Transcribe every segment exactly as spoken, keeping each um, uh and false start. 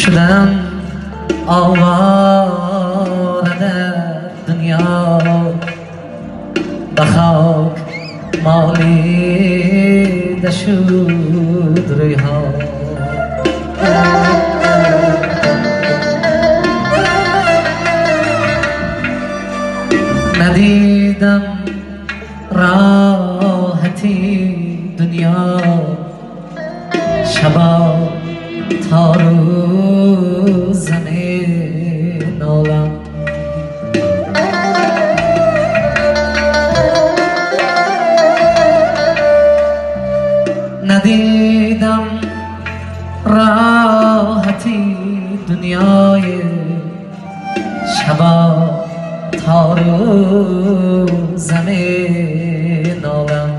شدم آواره در دنیا، به خاک مالیده شد رویها. ندیدم راحتی دنیا، شبا تا روز زمین عالم. ندیدم راحتی دنیای، شبا تا روز زمین عالم.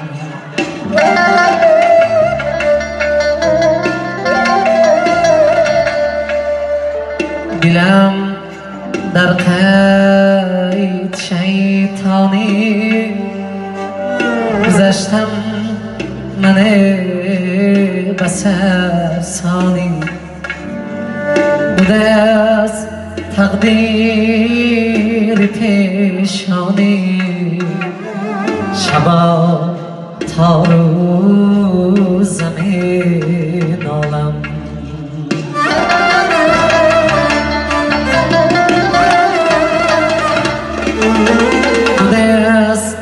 دلم در قید شیطانی، گذشتم من بس افسانی. بوده از تقدیر پیشانی، شبا تا روز زمین عالم. بوده از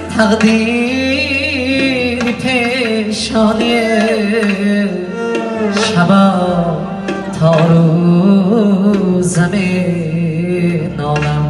تقدیر پیشانی، شبا تا روز زمین عالم.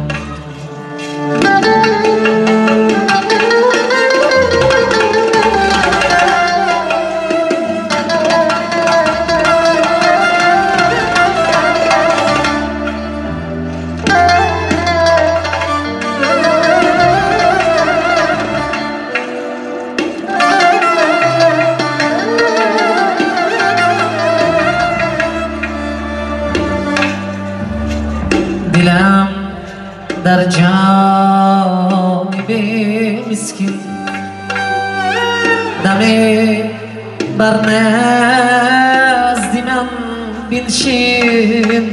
دلم در جانب مسکین، دمی بر نزد من بنشین.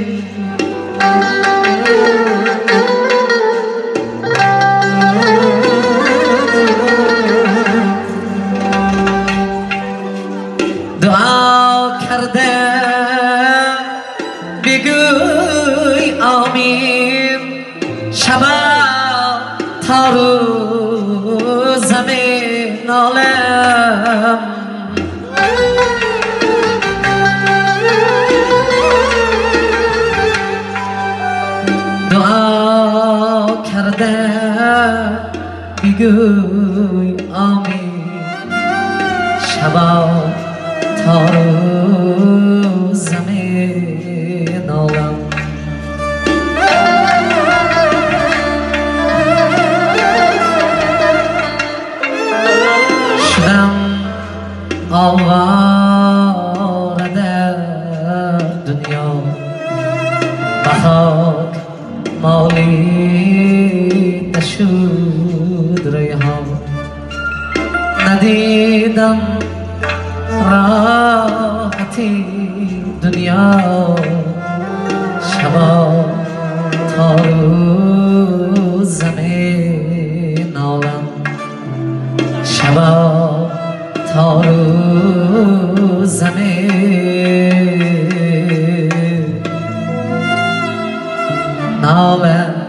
دعا کرده بگوی آمین، شبا تا روز زمین عالم. دعا کرده بگوی آمین، شبا تا روز زمین عالم. شدم آواره در دنیا، به خاک مالیده شد رویها. ندیدم راحتی دنیا، شبا تا روز زمین عالم. شبا تا روز زمین عالم.